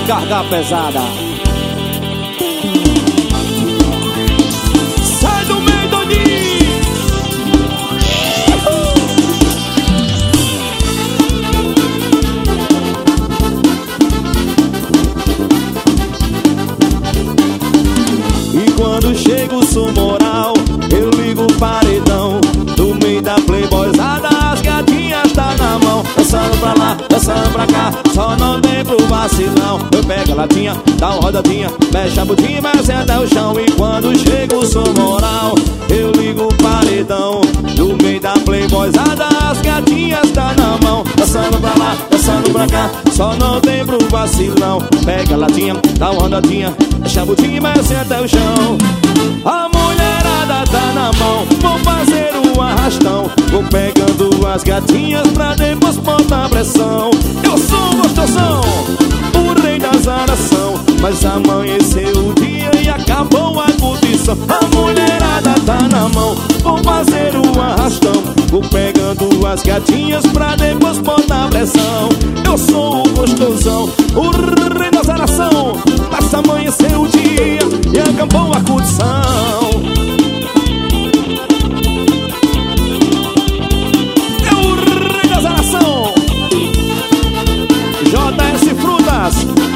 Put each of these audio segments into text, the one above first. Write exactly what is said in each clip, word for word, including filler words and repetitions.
carga pesada. Sai do meio, doidinho. E quando chega o som moral, eu ligo o paredão. No meio da playboyzada, as gatinhas tá na mão. Dançando pra lá, dançando pra cá, só não tem pro vacilão. Eu pego a latinha, dá uma rodadinha, mexe a bundinha, vai até o chão. E quando chega o som moral, eu ligo o paredão. No meio da playboyzada, as gatinhas tá na mão. Dançando pra lá, dançando pra cá, só não tem pro vacilão. Pega a latinha, dá uma rodadinha, mexe a bundinha, vai até o chão. A mulherada tá na mão, vou fazer o arrastão. Vou pegando as gatinhas pra depois botar pressão. Eu sou gostosão, o rei das aração. Mas amanheceu o dia e acabou a curtição. A mulherada tá na mão, vou fazer o arrastão. Vou pegando as gatinhas pra depois botar pressão. Eu sou o gostosão, o rei das aração. Mas amanheceu o dia e acabou a curtição. É o rei das aração, J S Frutas.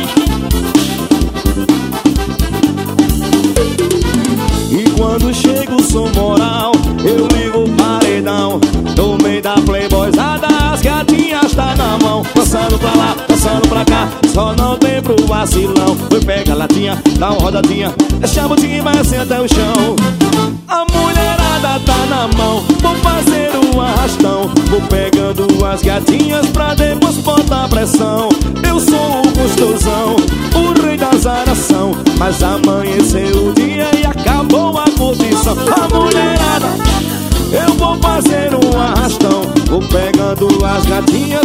E quando chega o som moral, eu ligo o paredão. No meio da playboyzada, as gatinhas tá na mão. Dançando pra lá, dançando pra cá, só não tem pro vacilão. Foi pega a latinha, dá uma rodadinha, deixa a bundinha e vai assim até o chão. A mulherada tá na mão, vou fazer o arrastão. Vou pegando as gatinhas pra depois botar pressão. Eu sou o gostosão, o rei das aração. Mas amanheceu o dia e acabou a curtição. A mulherada, eu vou fazer um arrastão. Vou pegando as gatinhas